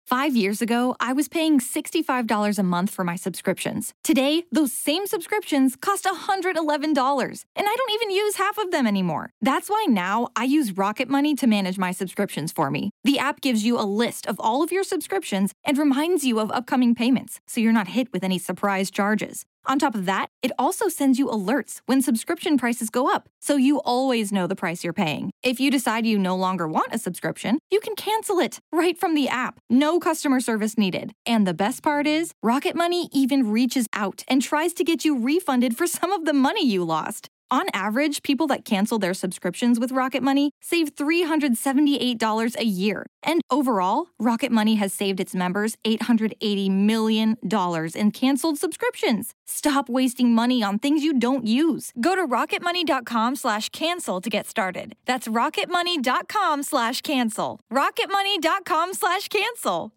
5 years ago, I was paying $65 a month for my subscriptions. Today, those same subscriptions cost $111, and I don't even use half of them anymore. That's why now I use Rocket Money to manage my subscriptions for me. The app gives you a list of all of your subscriptions and reminds you of upcoming payments, so you're not hit with any surprise charges. On top of that, it also sends you alerts when subscription prices go up, so you always know the price you're paying. If you decide you no longer want a subscription, you can cancel it right from the app. No customer service needed. And the best part is, Rocket Money even reaches out and tries to get you refunded for some of the money you lost. On average, people that cancel their subscriptions with Rocket Money save $378 a year. And overall, Rocket Money has saved its members $880 million in canceled subscriptions. Stop wasting money on things you don't use. Go to rocketmoney.com/cancel to get started. That's rocketmoney.com/cancel. rocketmoney.com/cancel.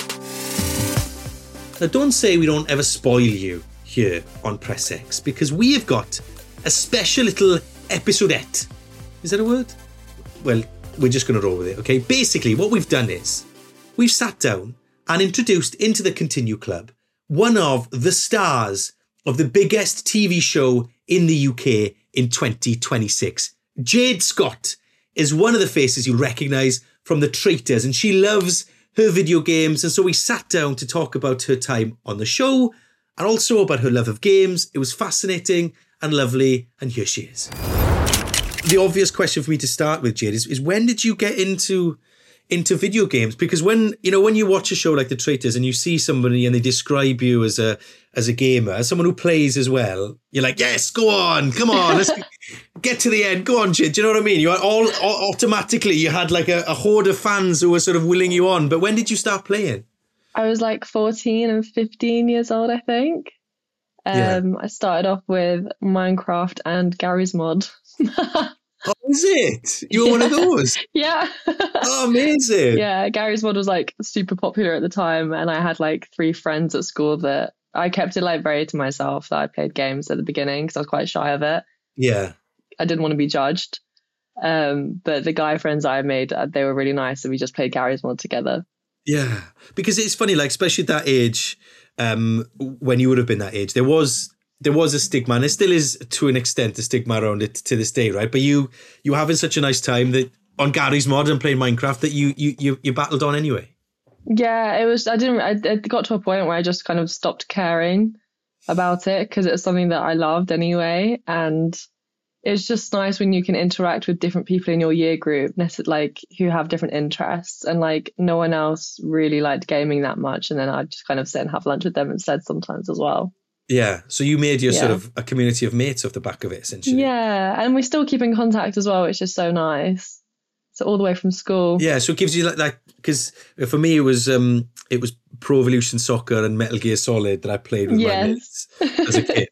Now, don't say we don't ever spoil you here on Press X, because we have got a special little episodette. Is that a word? Well, we're just going to roll with it, okay? Basically, what we've done is we've sat down and introduced into the Continue Club one of the stars of the biggest TV show in the UK in 2026. Jade Scott is one of the faces you'll recognise from The Traitors, and she loves her video games. And so we sat down to talk about her time on the show and also about her love of games. It was fascinating and lovely, and here she is. The obvious question for me to start with, Jade, is when did you get into video games? Because when you watch a show like The Traitors and you see somebody and they describe you as a gamer, as someone who plays as well, you're like, yes, go on, come on, let's get to the end. Go on, Jade. Do you know what I mean? You are all automatically, you had like a horde of fans who were sort of willing you on. But when did you start playing? I was like 14 and 15 years old, I think. I started off with Minecraft and Garry's Mod. Oh, is it? You were one of those? Yeah. Oh, amazing. Yeah, Garry's Mod was like super popular at the time, and I had like 3 friends at school that I kept it like very to myself, that I played games at the beginning because I was quite shy of it. Yeah. I didn't want to be judged. But the guy friends I made, they were really nice, and we just played Garry's Mod together. Yeah, because it's funny, like especially at that age, when you would have been that age, there was a stigma, and there still is to an extent a stigma around it to this day, right? But you having such a nice time that on Garry's Mod and playing Minecraft that you battled on anyway. Yeah, it was. It got to a point where I just kind of stopped caring about it because it was something that I loved anyway, and it's just nice when you can interact with different people in your year group, like who have different interests, and like no one else really liked gaming that much, and then I'd just kind of sit and have lunch with them instead sometimes as well. Yeah, so you made your sort of a community of mates off the back of it, essentially. Yeah, and we still keep in contact as well, which is so nice. So all the way from school. Yeah, so it gives you like because for me it was Pro Evolution Soccer and Metal Gear Solid that I played with my mates as a kid.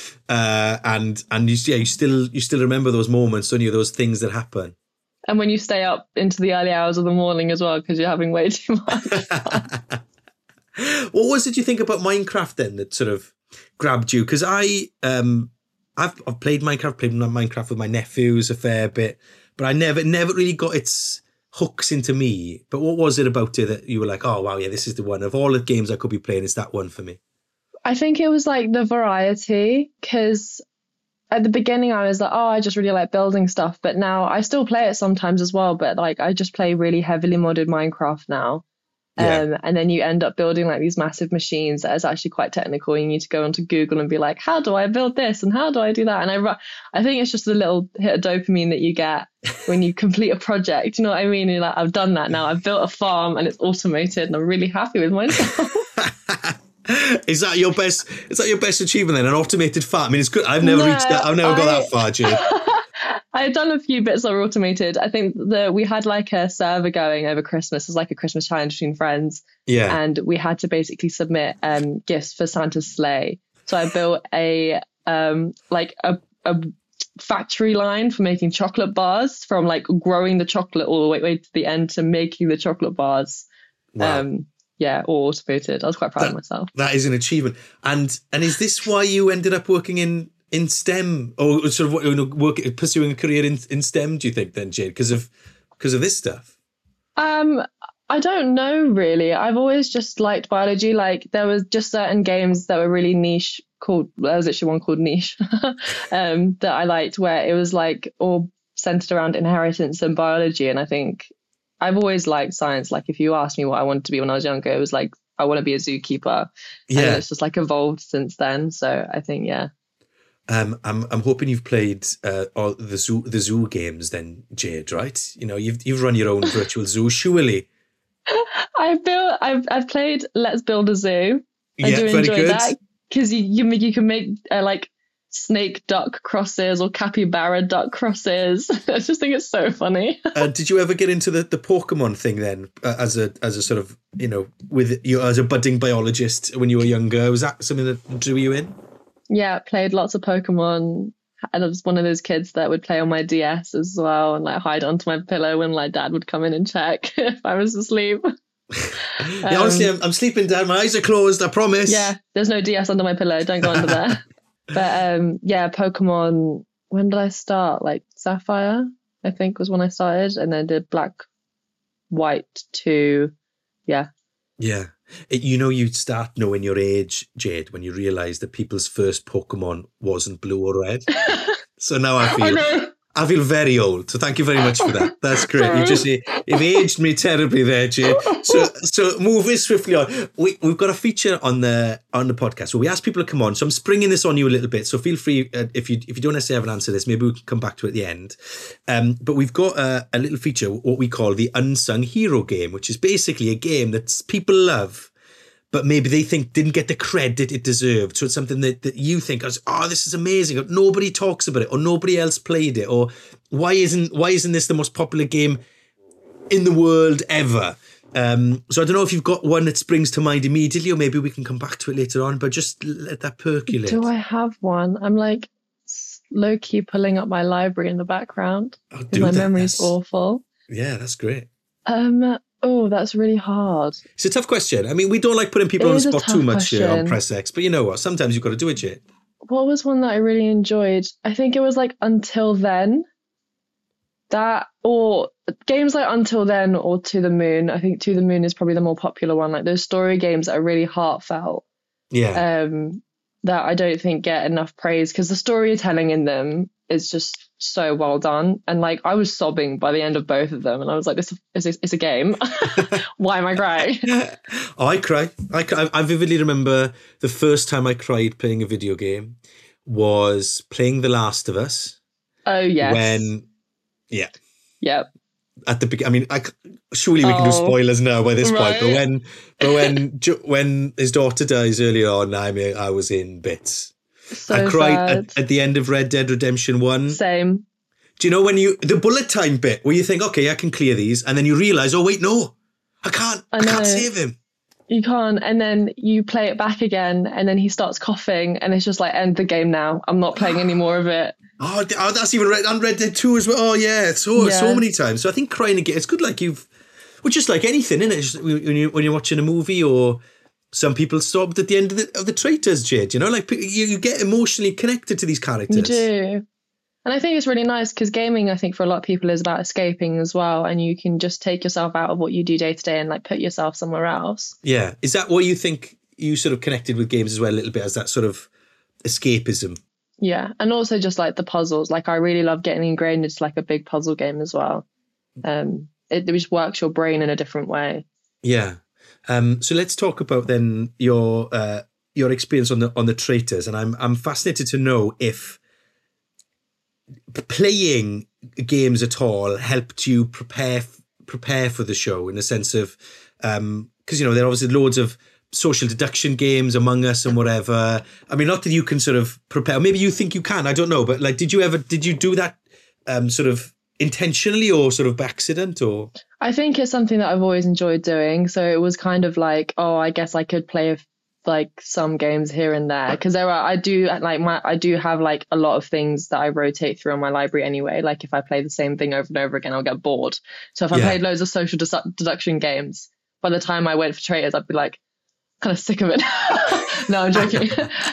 And you still remember those moments, don't you? Those things that happen. And when you stay up into the early hours of the morning as well, because you're having way too much fun. What was it you think about Minecraft then that sort of grabbed you? Because I've played Minecraft with my nephews a fair bit, but I never really got its hooks into me. But what was it about it that you were like, oh wow, yeah, this is the one of all the games I could be playing, it's that one for me? I think it was like the variety, because at the beginning I was like, oh, I just really like building stuff. But now I still play it sometimes as well. But like I just play really heavily modded Minecraft now. Yeah. And then you end up building like these massive machines that is actually quite technical. You need to go onto Google and be like, how do I build this? And how do I do that? And I think it's just a little hit of dopamine that you get when you complete a project. You know what I mean? And you're like, I've done that now. I've built a farm and it's automated and I'm really happy with myself. Is that your best achievement then? An automated farm? I mean, it's good. I've never reached that. I've never got that far, Jade. I've done a few bits that were automated. I think we had like a server going over Christmas. It was like a Christmas challenge between friends. Yeah. And we had to basically submit gifts for Santa's sleigh. So I built a factory line for making chocolate bars, from like growing the chocolate all the way to the end to making the chocolate bars. Wow. All automated. I was quite proud of myself. That is an achievement. And is this why you ended up working in STEM, or sort of pursuing a career in STEM, do you think then, Jade, because of this stuff? I don't know really. I've always just liked biology. Like there was just certain games that were really niche there was actually one called Niche that I liked, where it was like all centered around inheritance and biology. And I think I've always liked science. Like if you asked me what I wanted to be when I was younger, it was like, I want to be a zookeeper. Yeah. And it's just like evolved since then. So I think, yeah. I'm hoping you've played all the zoo games then, Jade, right? You know, you've run your own virtual zoo, surely. I've played Let's Build a Zoo. I do enjoy that because you can make like snake duck crosses or capybara duck crosses. I just think it's so funny. Did you ever get into the Pokemon thing then, as a sort of, you know, with you as a budding biologist when you were younger? Was that something that drew you in? Yeah, played lots of Pokemon. And I was one of those kids that would play on my DS as well and like hide onto my pillow when like dad would come in and check if I was asleep. Yeah, honestly, I'm sleeping, Dad. My eyes are closed, I promise. Yeah, there's no DS under my pillow. Don't go under there. But yeah, Pokemon, when did I start? Like Sapphire, I think was when I started. And then did Black, White 2. Yeah. Yeah. You know, you start knowing your age, Jade, when you realise that people's first Pokemon wasn't blue or red. So now I feel very old. So thank you very much for that. That's great. You've aged me terribly there, Jade. So moving swiftly on, we've got a feature on the podcast where we ask people to come on. So I'm springing this on you a little bit. So feel free, if you don't necessarily have an answer to this, maybe we can come back to it at the end. But we've got a little feature, what we call the Unsung Hero game, which is basically a game that people love, but maybe they think didn't get the credit it deserved. So it's something that you think, oh, this is amazing, or nobody talks about it, or nobody else played it, or why isn't this the most popular game in the world ever? So I don't know if you've got one that springs to mind immediately, or maybe we can come back to it later on, but just let that percolate. Do I have one? I'm like low-key pulling up my library in the background. My memory's awful. Yeah, that's great. Oh, that's really hard. It's a tough question. I mean, we don't like putting people on the spot too much here on Press X, but you know what? Sometimes you've got to do it, Jade. What was one that I really enjoyed? I think it was like Until Then. That, or games like Until Then or To the Moon. I think To the Moon is probably the more popular one. Like those story games that are really heartfelt. Yeah. That I don't think get enough praise because the storytelling in them is just so well done. And like I was sobbing by the end of both of them, and I was like, it's a game. Why am I crying? Oh, I cry. I vividly remember the first time I cried playing a video game was playing The Last of Us. Oh yes. Yep. At the beginning, I mean, surely we can do spoilers now by this point. But when his daughter dies earlier on, I was in bits. So I cried at the end of Red Dead Redemption 1. Same. Do you know when the bullet time bit where you think, okay, I can clear these, and then you realise, oh wait, no, I can't save him. You can't, and then you play it back again, and then he starts coughing, and it's just like, end the game now. I'm not playing any more of it. Oh, that's even on Red Dead 2 as well. Oh yeah, so many times. So I think crying again, it's good. Like just like anything, isn't it? Just when you're watching a movie, or some people sobbed at the end of the Traitors, Jade. You know, like you get emotionally connected to these characters. You do. And I think it's really nice because gaming, I think for a lot of people is about escaping as well. And you can just take yourself out of what you do day to day and like put yourself somewhere else. Yeah. Is that what you think you sort of connected with games as well a little bit, as that sort of escapism? Yeah. And also just like the puzzles. Like I really love getting ingrained into like a big puzzle game as well. It just works your brain in a different way. Yeah. So let's talk about then your experience on the Traitors. And I'm fascinated to know if playing games at all helped you prepare for the show, in the sense of because you know there are obviously loads of social deduction games, Among Us and whatever. I mean, not that you can sort of prepare, maybe you think you can, I don't know, but like did you do that sort of intentionally or sort of by accident? Or I think it's something that I've always enjoyed doing, so it was kind of like, oh, I guess I could play like some games here and there, because I do have like a lot of things that I rotate through on my library anyway. Like if I play the same thing over and over again, I'll get bored. So if I played loads of social deduction games, by the time I went for Traitors, I'd be like kind of sick of it. No, I'm joking.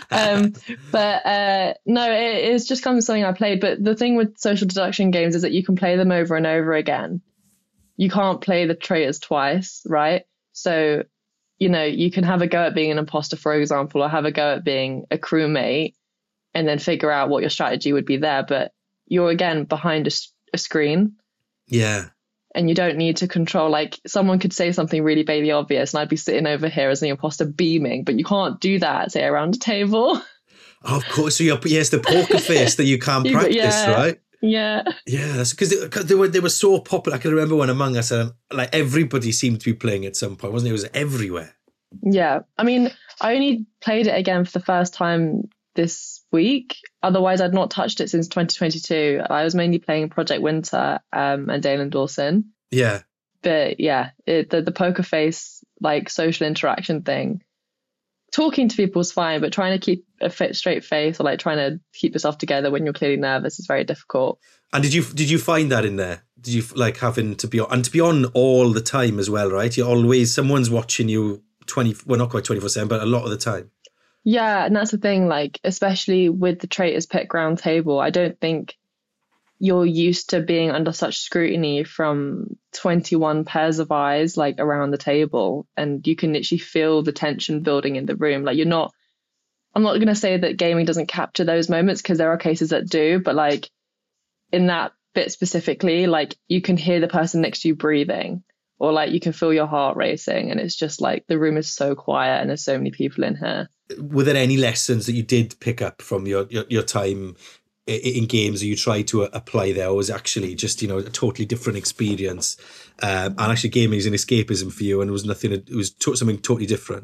No, it's just kind of something I played. But the thing with social deduction games is that you can play them over and over again. you can't play the traitors twice, right? So, you know, you can have a go at being an imposter, for example, or have a go at being a crewmate and then figure out what your strategy would be there. But you're, again, behind a screen. Yeah. And you don't need to control, like, someone could say something really baby obvious and I'd be sitting over here as an imposter beaming, but you can't do that, say, around a table. Oh, of course. So it's the poker face that you can't practice, right? Yeah. Yeah, that's because they were so popular. I can remember when Among Us, like everybody seemed to be playing at some point, wasn't it? It was everywhere. Yeah. I mean, I only played it again for the first time this week. Otherwise, I'd not touched it since 2022. I was mainly playing Project Winter and Dale and Dawson. Yeah. But yeah, the poker face, like, social interaction thing, talking to people is fine, but trying to keep a straight face or like trying to keep yourself together when you're clearly nervous is very difficult. And did you find that in there? Did you like having to be on all the time as well, right? You're always, someone's watching you not quite 24/7, but a lot of the time. Yeah, and that's the thing, like, especially with the Traitors Pick round table, I don't think you're used to being under such scrutiny from 21 pairs of eyes, like, around the table, and you can literally feel the tension building in the room. Like, I'm not going to say that gaming doesn't capture those moments, because there are cases that do, but like in that bit specifically, like, you can hear the person next to you breathing, or like you can feel your heart racing, and it's just like the room is so quiet and there's so many people in here. Were there any lessons that you did pick up from your time in games that you tried to apply there, or was actually just, you know, a totally different experience? And actually gaming is an escapism for you, and it was something totally different.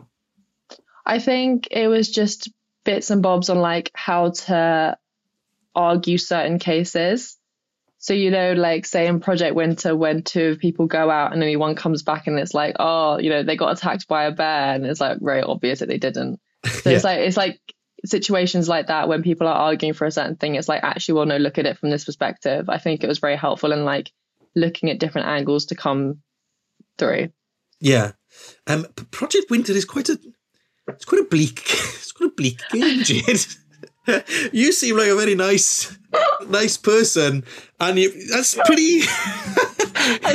I think it was just bits and bobs on like how to argue certain cases. So, you know, like say in Project Winter, when two people go out and only one comes back and it's like, oh, you know, they got attacked by a bear, and it's like very obvious that they didn't. So yeah. it's like situations like that when people are arguing for a certain thing, it's like, actually, well, no, look at it from this perspective. I think it was very helpful in like looking at different angles to come through. Yeah. Project Winter is quite a bleak game, Jade. You seem like a very nice person, and that's pretty. I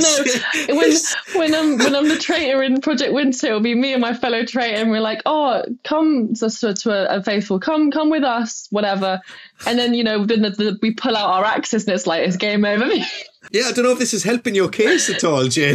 know. When I'm the traitor in Project Winter, it'll be me and my fellow traitor, and we're like, oh, come to a faithful, come with us, whatever. And then, you know, then we pull out our axes, and it's like, it's game over. Yeah, I don't know if this is helping your case at all, Jade.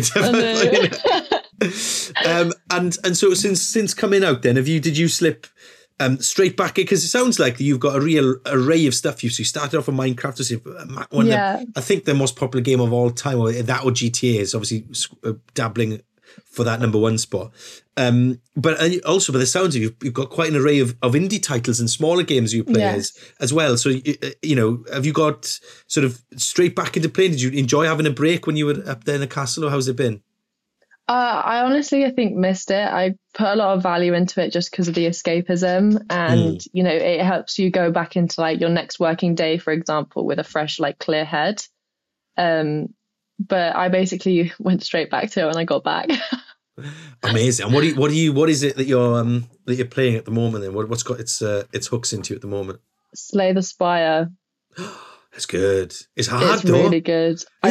And so since coming out, then did you slip straight back, because it sounds like you've got a real array of stuff. You started off with Minecraft, I think the most popular game of all time, or GTA is obviously dabbling for that number one spot. But also, by the sounds of you've got quite an array of indie titles and smaller games you play as well. So, you know, have you got sort of straight back into playing? Did you enjoy having a break when you were up there in the castle, or how's it been? I honestly, think missed it. I put a lot of value into it just because of the escapism, and you know, it helps you go back into like your next working day, for example, with a fresh, like, clear head. But I basically went straight back to it when I got back. Amazing. And what is it that you're playing at the moment? Then what's got its hooks into at the moment? Slay the Spire. It's good. It's hard, it's though. Really good. I'm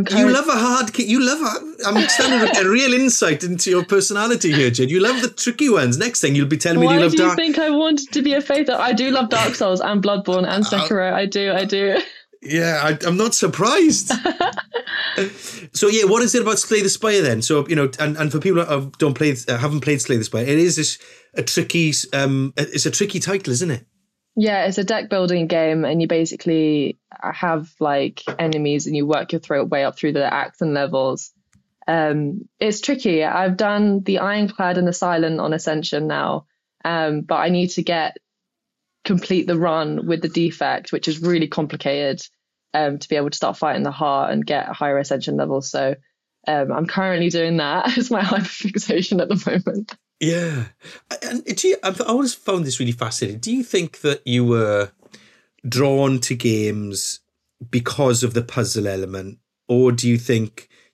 standing a real insight into your personality here, Jade. You love the tricky ones. Next thing you'll be telling me you love Dark. Why do you think I wanted to be a faith? I do love Dark Souls and Bloodborne and Sekiro. I do. Yeah, I'm not surprised. So yeah, what is it about Slay the Spire then? So, you know, and for people that haven't played Slay the Spire, it is a tricky title, isn't it? Yeah, it's a deck building game, and you basically have like enemies and you work your way up through the acts and levels. It's tricky. I've done the Ironclad and the Silent on Ascension now, but I need to complete the run with the Defect, which is really complicated, to be able to start fighting the heart and get higher Ascension levels. So I'm currently doing that as my hyperfixation at the moment. Yeah. And I always found this really fascinating. Do you think that you were drawn to games because of the puzzle element, or do you think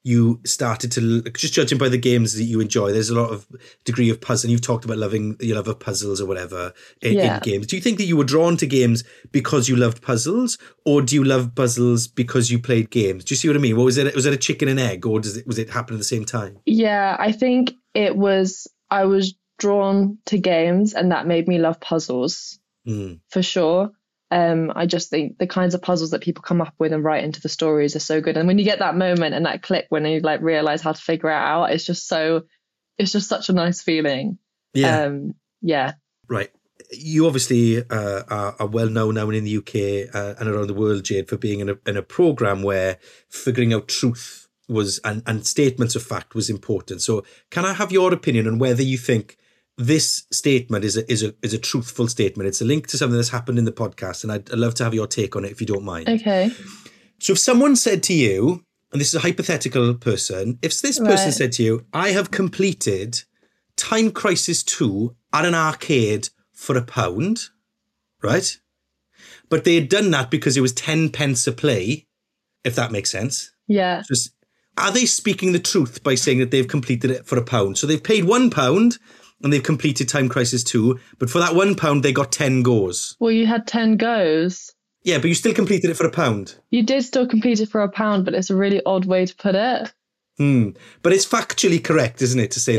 you started to, just judging by the games that you enjoy, there's a lot of degree of puzzle. You've talked about loving your love of puzzles or whatever in games. Do you think that you were drawn to games because you loved puzzles, or do you love puzzles because you played games? Do you see what I mean? What was it? Was it a chicken and egg, or was it happen at the same time? Yeah, I think I was drawn to games, and that made me love puzzles for sure. I just think the kinds of puzzles that people come up with and write into the stories are so good. And when you get that moment and that click when you like realize how to figure it out, it's just such a nice feeling. Yeah. Right. You obviously are well known now in the UK and around the world, Jade, for being in a program where figuring out truth was and statements of fact was important. So can I have your opinion on whether you think this statement is a truthful statement? It's a link to something that's happened in the podcast, and I'd love to have your take on it if you don't mind. Okay. So if someone said to you, and this is a hypothetical person, if this person said to you, I have completed Time Crisis 2 at an arcade for £1, right? But they had done that because it was 10 pence a play, if that makes sense. Yeah. Are they speaking the truth by saying that they've completed it for £1? So they've paid £1 and they've completed Time Crisis 2, but for that £1 they got 10 goes. Well, you had 10 goes. Yeah, but you still completed it for £1. You did still complete it for £1, but it's a really odd way to put it. But it's factually correct, isn't it, to say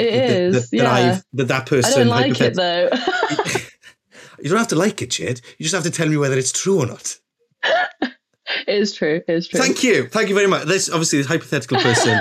that person... I don't like it, though. You don't have to like it, Jade. You just have to tell me whether it's true or not. It is true. Thank you very much. This hypothetical person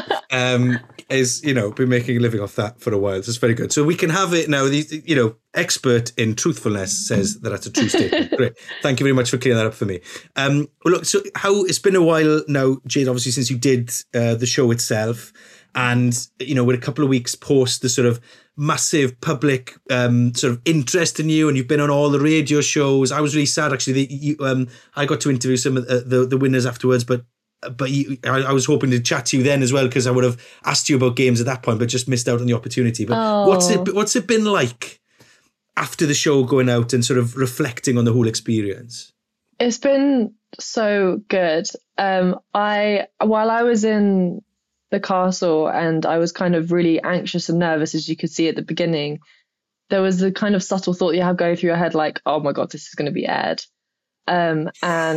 is, been making a living off that for a while. So it's very good. So we can have it now. The expert in truthfulness says that that's a true statement. Great. Thank you very much for clearing that up for me. Well, look, so it's been a while now, Jade, obviously, since you did the show itself. And, we're a couple of weeks post the sort of massive public sort of interest in you, and you've been on all the radio shows. I was really sad, actually, that I got to interview some of the winners afterwards, but I was hoping to chat to you then as well, because I would have asked you about games at that point, but just missed out on the opportunity. But what's it been like after the show, going out and sort of reflecting on the whole experience? It's been so good. While I was in the castle and I was kind of really anxious and nervous, as you could see at the beginning, there was the kind of subtle thought you have going through your head like, oh my God, this is going to be aired. And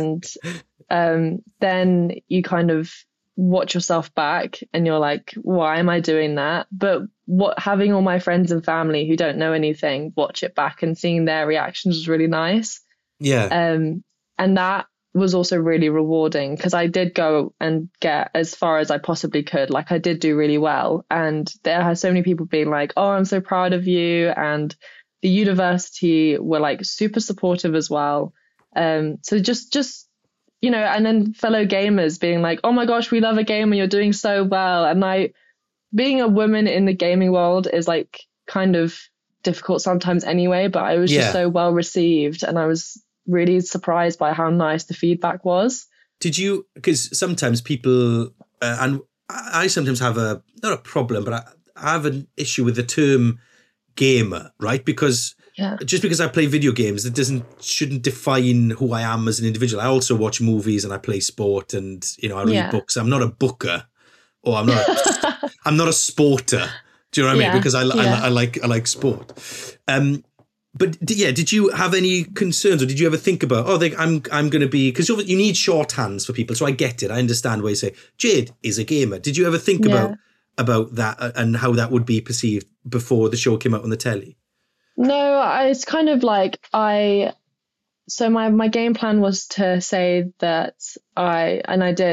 then you kind of watch yourself back and you're like, why am I doing that? But having all my friends and family who don't know anything watch it back and seeing their reactions was really nice. Yeah. And that was also really rewarding, because I did go and get as far as I possibly could. Like, I did do really well, and there are so many people being like, oh, I'm so proud of you, and the university were like super supportive as well. So just and then fellow gamers being like, oh my gosh, we love a game and you're doing so well. And being a woman in the gaming world is like kind of difficult sometimes anyway, but I was just so well received, and I was really surprised by how nice the feedback was. Did you, because sometimes people, and I sometimes have not a problem, but I have an issue with the term gamer, right? Because just because I play video games, it shouldn't define who I am as an individual. I also watch movies and I play sport, and I read books. I'm not a booker, or I'm not a sporter. Do you know what I mean? Because I like sport. But did you have any concerns, or did you ever think about, I'm going to be, because you need shorthands for people, so I get it. I understand why you say Jade is a gamer. Did you ever think about that and how that would be perceived before the show came out on the telly? No, it's kind of like so my game plan was to say that I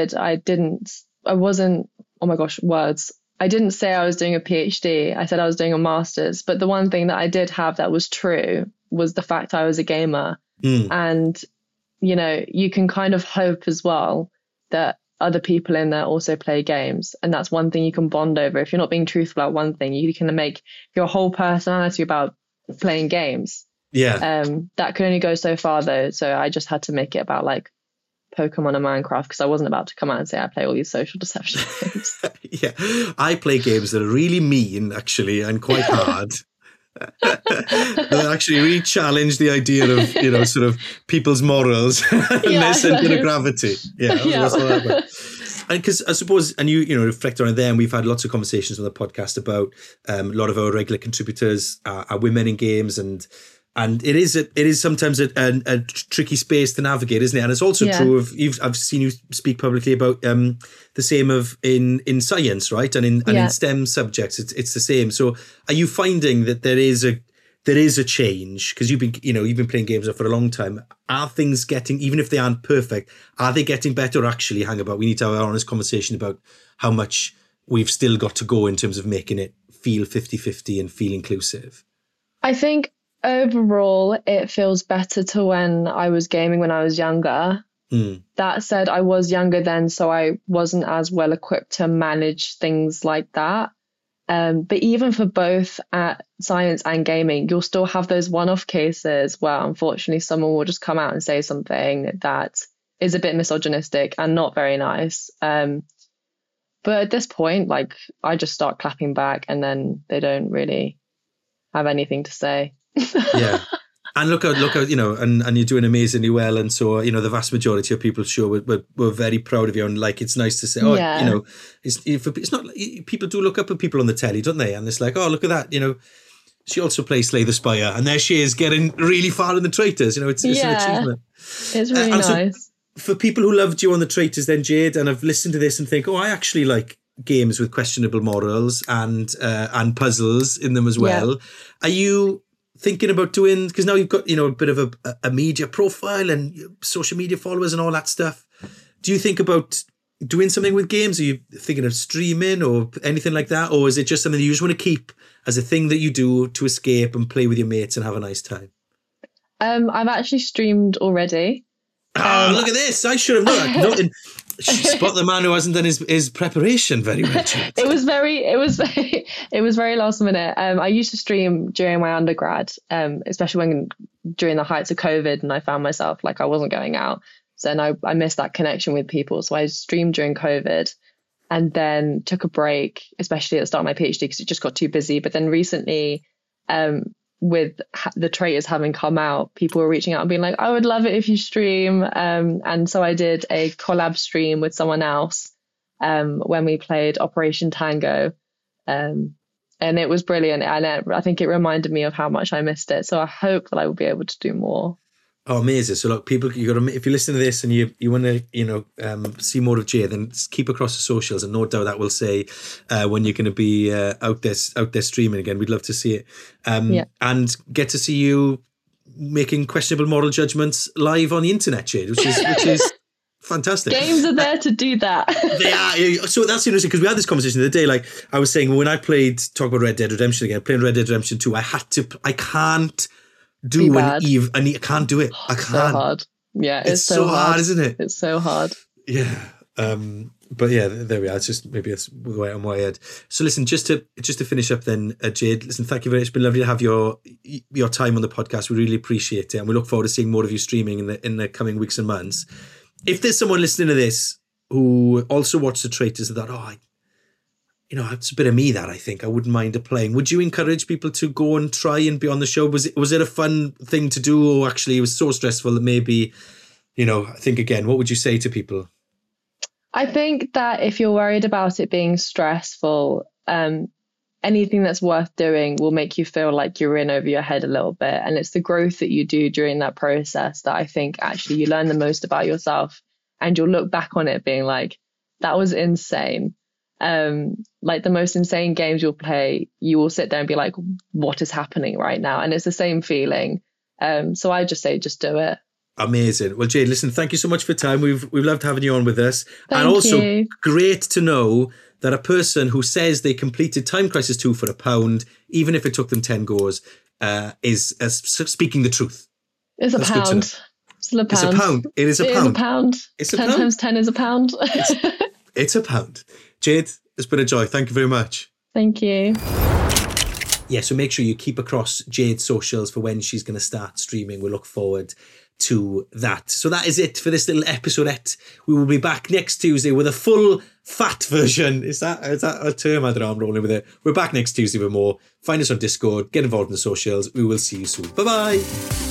didn't say I was doing a PhD. I said I was doing a master's. But the one thing that I did have that was true was the fact I was a gamer. And, you can kind of hope as well that other people in there also play games. And that's one thing you can bond over. If you're not being truthful about one thing, you can make your whole personality about playing games. Yeah. That can only go so far, though. So I just had to make it about like Pokemon and Minecraft, because I wasn't about to come out and say I play all these social deception games. Yeah, I play games that are really mean, actually, and quite hard. That actually really challenge the idea of, sort of people's morals and their centre of gravity. Yeah, that's what happened. because I suppose, and you reflect on it there, and we've had lots of conversations on the podcast about a lot of our regular contributors are women in games, and it is sometimes a tricky space to navigate, isn't it? And it's also true of I've seen you speak publicly about the same of in science, right? And in STEM subjects, it's the same. So are you finding that there is a change, because you've been playing games for a long time? Are things getting, even if they aren't perfect, are they getting better? Or actually, we need to have an honest conversation about how much we've still got to go in terms of making it feel 50-50 and feel inclusive? I think overall it feels better to when I was gaming when I was younger. That said, I was younger then, so I wasn't as well equipped to manage things like that. But even for both at science and gaming, you'll still have those one-off cases where unfortunately someone will just come out and say something that is a bit misogynistic and not very nice. But at this point, like, I just start clapping back, and then they don't really have anything to say. Yeah. And look out, and you're doing amazingly well. And so, the vast majority of people sure we're very proud of you. And like, it's nice to say, it's not, people do look up at people on the telly, don't they? And it's like, oh, look at that. She also plays Slay the Spire, and there she is getting really far in the Traitors. It's an achievement. It's really nice. So for people who loved you on the Traitors then, Jade, and have listened to this and think, oh, I actually like games with questionable morals and puzzles in them as well. Are you thinking about doing, because now you've got a bit of a media profile and social media followers and all that stuff, do you think about doing something with games? Are you thinking of streaming or anything like that, or is it just something that you just want to keep as a thing that you do to escape and play with your mates and have a nice time? I've actually streamed already. Look at this, I should have known. Spot the man who hasn't done his preparation very well. It was very last minute. I used to stream during my undergrad, especially during the heights of COVID, and I found myself like I wasn't going out. So then I missed that connection with people. So I streamed during COVID, and then took a break, especially at the start of my PhD, because it just got too busy. But then recently, with the Traitors having come out, people were reaching out and being like, I would love it if you stream. And so I did a collab stream with someone else when we played Operation Tango. And it was brilliant. And I think it reminded me of how much I missed it. So I hope that I will be able to do more. Oh, amazing. So look, people, if you listen to this and you want to, see more of Jay, then keep across the socials, and no doubt that will say when you're going to be out there streaming again. We'd love to see it. And get to see you making questionable moral judgments live on the internet, Jade, which is fantastic. Games are there to do that. They are. So that's interesting, because we had this conversation the other day. Like I was saying, when I talk about Red Dead Redemption again, playing Red Dead Redemption 2, I can't do an Eve, and I can't do it. I can't. So hard. Yeah, it's so hard, isn't it? It's so hard. Yeah. But yeah, there we are. It's just, maybe it's the way I'm wired. So listen, just to finish up then, Jade, listen, thank you very much. It's been lovely to have your time on the podcast. We really appreciate it, and we look forward to seeing more of you streaming in the coming weeks and months. If there's someone listening to this who also watched the Traitors and thought, it's a bit of me that I think I wouldn't mind playing, would you encourage people to go and try and be on the show? Was it a fun thing to do, or actually it was so stressful that maybe, I think again, what would you say to people? I think that if you're worried about it being stressful, anything that's worth doing will make you feel like you're in over your head a little bit. And it's the growth that you do during that process that I think actually you learn the most about yourself, and you'll look back on it being like, that was insane. Like the most insane games you'll play, you will sit there and be like, what is happening right now? And it's the same feeling. So I just say, just do it. Amazing. Well, Jade, listen, thank you so much for your time. We've loved having you on with us. And also great to know that a person who says they completed Time Crisis 2 for £1, even if it took them 10 goes, is speaking the truth. It's a pound. Still a pound. It's a pound. It is a pound. It is a pound. It's 10 times 10 is a pound. It's a pound. Jade, it's been a joy. Thank you very much. Thank you. Yeah, so make sure you keep across Jade's socials for when she's going to start streaming. We look forward to that. So that is it for this little episodette. We will be back next Tuesday with a full fat version. Is that a term? I don't know. I'm rolling with it. We're back next Tuesday with more. Find us on Discord. Get involved in the socials. We will see you soon. Bye-bye.